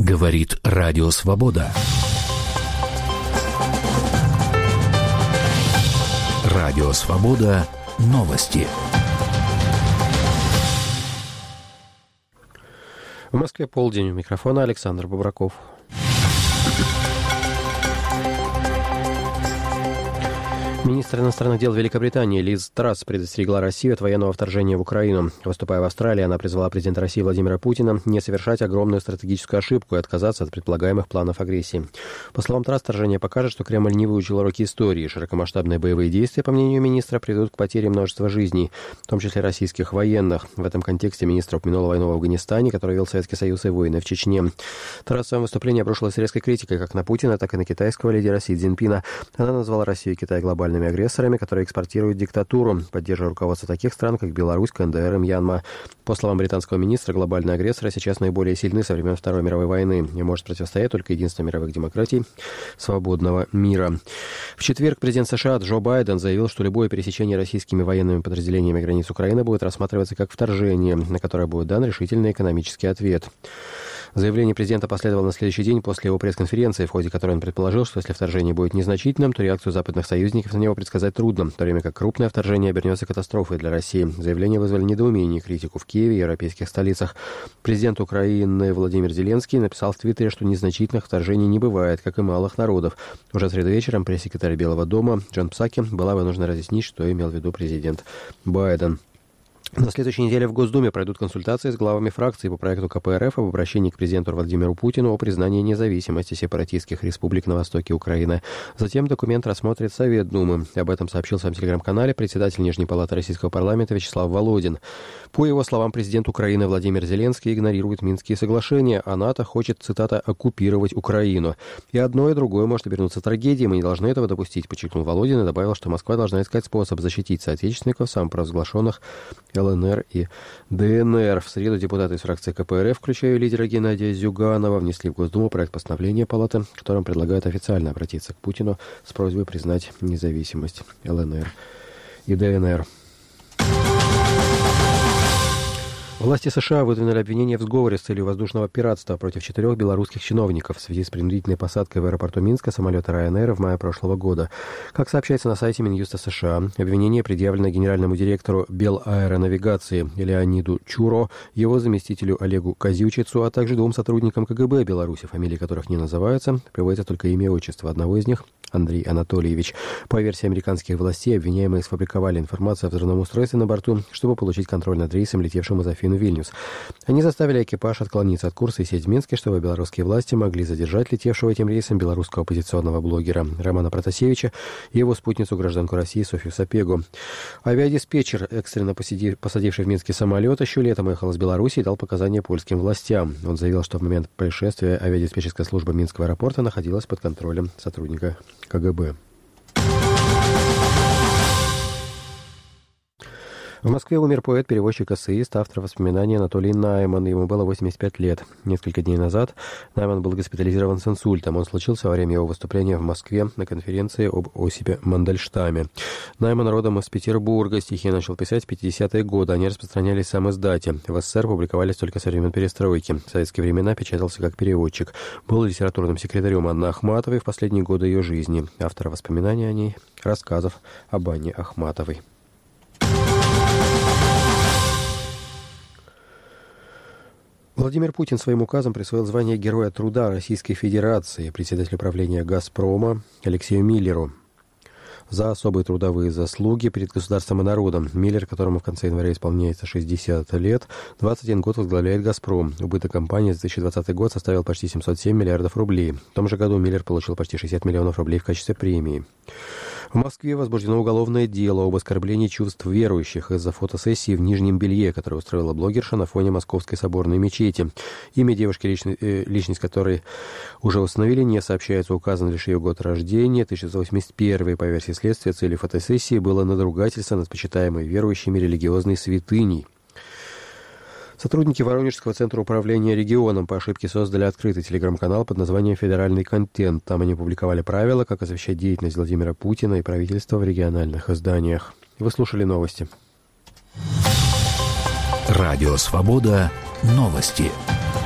Говорит Радио Свобода. Радио Свобода. Новости. В Москве полдень. У микрофона Александр Бобраков. Министр иностранных дел Великобритании Лиз Трасс предостерегла Россию от военного вторжения в Украину. Выступая в Австралии, она призвала президента России Владимира Путина не совершать огромную стратегическую ошибку и отказаться от предполагаемых планов агрессии. По словам Трасс, вторжение покажет, что Кремль не выучил уроки истории. Широкомасштабные боевые действия, по мнению министра, приведут к потере множества жизней, в том числе российских военных. В этом контексте министр упомянул войну в Афганистане, которую вел Советский Союз, и войны в Чечне. Трасс в своем выступлении обрушилась с резкой критикой как на Путина, так и на китайского лидера Си Цзиньпина. Она назвала Россию и Китай глобальными агрессорами, которые экспортируют диктатуру, поддерживая руководство таких стран, как Беларусь, КНДР и Мьянма. По словам британского министра, глобальные агрессоры сейчас наиболее сильны со времен Второй мировой войны и может противостоять только единство мировых демократий свободного мира. В четверг президент США Джо Байден заявил, что любое пересечение российскими военными подразделениями границ Украины будет рассматриваться как вторжение, на которое будет дан решительный экономический ответ. Заявление президента последовало на следующий день после его пресс-конференции, в ходе которой он предположил, что если вторжение будет незначительным, то реакцию западных союзников на него предсказать трудно, в то время как крупное вторжение обернется катастрофой для России. Заявление вызвали недоумение и критику в Киеве и европейских столицах. Президент Украины Владимир Зеленский написал в Твиттере, что незначительных вторжений не бывает, как и малых народов. Уже в среду вечером пресс-секретарь Белого дома Джен Псаки была вынуждена разъяснить, что имел в виду президент Байден. На следующей неделе в Госдуме пройдут консультации с главами фракций по проекту КПРФ об обращении к президенту Владимиру Путину о признании независимости сепаратистских республик на востоке Украины. Затем документ рассмотрит Совет Думы. Об этом сообщил в своем телеграм-канале председатель Нижней палаты Российского парламента Вячеслав Володин. По его словам, президент Украины Владимир Зеленский игнорирует Минские соглашения, а НАТО хочет, цитата, «оккупировать Украину». И одно, и другое может обернуться трагедией, мы не должны этого допустить, подчеркнул Володин и добавил, что Москва должна искать способ защитить соотечественников, самопровозглашенных ЛНР и ДНР. В среду депутаты из фракции КПРФ, включая лидера Геннадия Зюганова, внесли в Госдуму проект постановления Палаты, в котором предлагают официально обратиться к Путину с просьбой признать независимость ЛНР и ДНР. Власти США выдвинули обвинение в сговоре с целью воздушного пиратства против 4 белорусских чиновников в связи с принудительной посадкой в аэропорту Минска самолета Ryanair в мае прошлого года. Как сообщается на сайте Минюста США, обвинение предъявлено генеральному директору Белаэронавигации Леониду Чуро, его заместителю Олегу Козючицу, а также 2 сотрудникам КГБ Беларуси, фамилии которых не называются, приводится только имя и отчество одного из них – Андрей Анатольевич. По версии американских властей, обвиняемые сфабриковали информацию о взрывном устройстве на борту, чтобы получить контроль над рейсом, летевшим из Афин в Вильнюс. Они заставили экипаж отклониться от курса и сесть в Минске, чтобы белорусские власти могли задержать летевшего этим рейсом белорусского оппозиционного блогера Романа Протасевича и его спутницу, гражданку России Софью Сапегу. Авиадиспетчер, экстренно посадивший в Минске самолет, еще летом ехал из Беларуси и дал показания польским властям. Он заявил, что в момент происшествия авиадиспетчерская служба Минского аэропорта находилась под контролем сотрудника КГБ. В Москве умер поэт, переводчик, эссеист, автор воспоминаний Анатолий Найман. Ему было 85 лет. Несколько дней назад Найман был госпитализирован с инсультом. Он случился во время его выступления в Москве на конференции об Осипе Мандельштаме. Найман родом из Петербурга. Стихи начал писать в 50-е годы. Они распространялись в самиздате. В СССР публиковались только со времен перестройки. В советские времена печатался как переводчик. Был литературным секретарем Анны Ахматовой в последние годы ее жизни. Автор воспоминаний о ней, рассказов об Анне Ахматовой. Владимир Путин своим указом присвоил звание Героя труда Российской Федерации председателю правления «Газпрома» Алексею Миллеру за особые трудовые заслуги перед государством и народом. Миллер, которому в конце января исполняется 60 лет, 21 год возглавляет «Газпром». Убыток компании за 2020 год составил почти 707 миллиардов рублей. В том же году Миллер получил почти 60 миллионов рублей в качестве премии. В Москве возбуждено уголовное дело об оскорблении чувств верующих из-за фотосессии в нижнем белье, которую устроила блогерша на фоне Московской соборной мечети. Имя девушки, личность которой уже установили, не сообщается. Указан лишь ее год рождения, 1981. По версии следствия, целью фотосессии было надругательство над почитаемой верующими религиозной святыней. Сотрудники Воронежского центра управления регионом по ошибке создали открытый телеграм-канал под названием «Федеральный контент». Там они публиковали правила, как освещать деятельность Владимира Путина и правительства в региональных изданиях. Вы слушали новости. Радио «Свобода». Новости.